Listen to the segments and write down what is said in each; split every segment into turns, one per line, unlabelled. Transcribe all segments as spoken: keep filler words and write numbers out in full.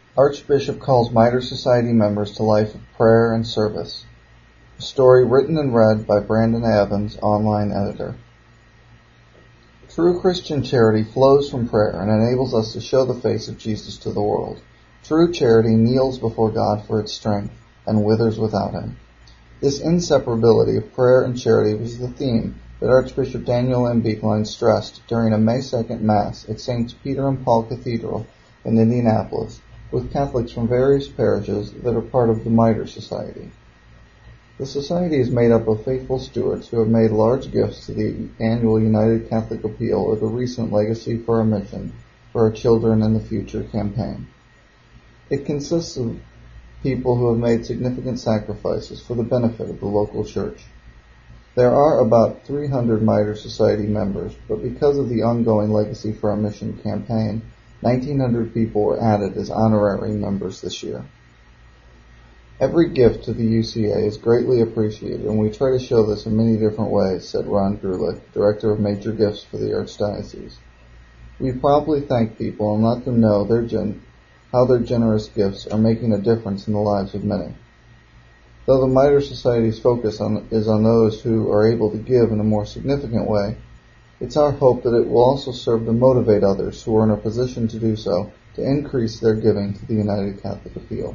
Archbishop calls Mitre Society members to life of prayer and service. A story written and read by Brandon Evans, online editor. True Christian charity flows from prayer and enables us to show the face of Jesus to the world. True charity kneels before God for its strength and withers without him. This inseparability of prayer and charity was the theme that Archbishop Daniel M. Beekline stressed during a May second Mass at Saints Peter and Paul Cathedral in Indianapolis with Catholics from various parishes that are part of the Mitre Society. The Society is made up of faithful stewards who have made large gifts to the annual United Catholic Appeal or the recent Legacy for a Mission for Our Children in the Future campaign. It consists of people who have made significant sacrifices for the benefit of the local church. There are about three hundred Mitre Society members, but because of the ongoing Legacy for a Mission campaign, nineteen hundred people were added as honorary members this year. Every gift to the U C A is greatly appreciated, and we try to show this in many different ways, said Ron Grulich, Director of Major Gifts for the Archdiocese. We promptly thank people and let them know their gen- how their generous gifts are making a difference in the lives of many. Though the Mitre Society's focus on, is on those who are able to give in a more significant way, it's our hope that it will also serve to motivate others who are in a position to do so to increase their giving to the United Catholic Appeal.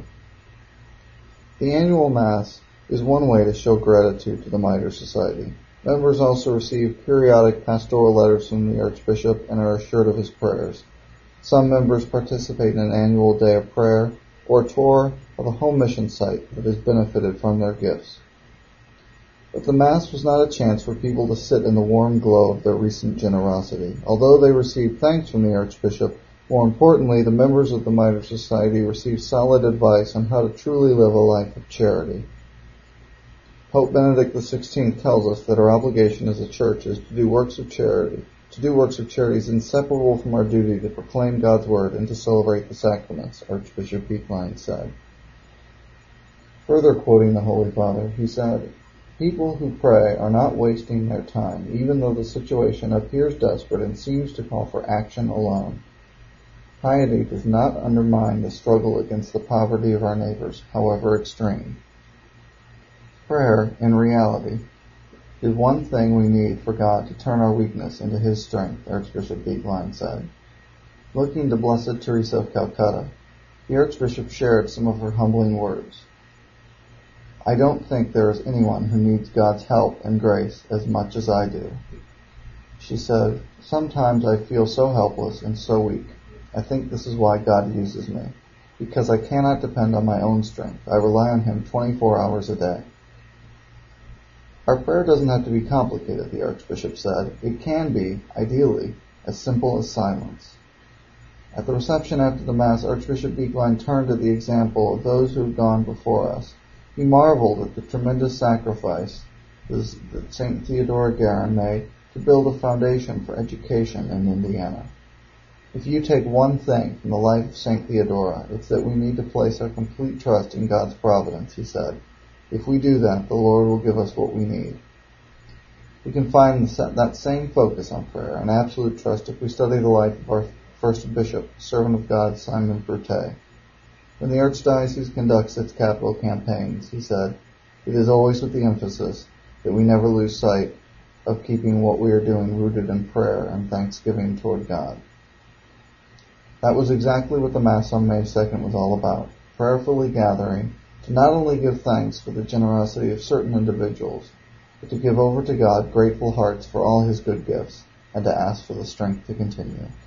The annual Mass is one way to show gratitude to the Mitre Society. Members also receive periodic pastoral letters from the Archbishop and are assured of his prayers. Some members participate in an annual day of prayer or a tour of a home mission site that has benefited from their gifts. But the Mass was not a chance for people to sit in the warm glow of their recent generosity. Although they received thanks from the Archbishop, more importantly, the members of the Mitre Society received solid advice on how to truly live a life of charity. Pope Benedict the sixteenth tells us that our obligation as a church is to do works of charity. To do works of charity is inseparable from our duty to proclaim God's word and to celebrate the sacraments, Archbishop Beekline said. Further quoting the Holy Father, he said, "People who pray are not wasting their time, even though the situation appears desperate and seems to call for action alone. Piety does not undermine the struggle against the poverty of our neighbors, however extreme. Prayer, in reality, is one thing we need for God to turn our weakness into his strength," Archbishop Beekline said. Looking to Blessed Teresa of Calcutta, the Archbishop shared some of her humbling words. "I don't think there is anyone who needs God's help and grace as much as I do." She said, "Sometimes I feel so helpless and so weak. I think this is why God uses me, because I cannot depend on my own strength. I rely on him twenty-four hours a day." Our prayer doesn't have to be complicated, the Archbishop said. It can be, ideally, as simple as silence. At the reception after the Mass, Archbishop Beekline turned to the example of those who have gone before us. He marveled at the tremendous sacrifice that Saint Theodora Guerin made to build a foundation for education in Indiana. If you take one thing from the life of Saint Theodora, it's that we need to place our complete trust in God's providence, he said. If we do that, the Lord will give us what we need. We can find that same focus on prayer and absolute trust if we study the life of our first bishop, servant of God, Simon Berthet. When the Archdiocese conducts its capital campaigns, he said, it is always with the emphasis that we never lose sight of keeping what we are doing rooted in prayer and thanksgiving toward God. That was exactly what the Mass on May second was all about, prayerfully gathering to not only give thanks for the generosity of certain individuals, but to give over to God grateful hearts for all his good gifts, and to ask for the strength to continue.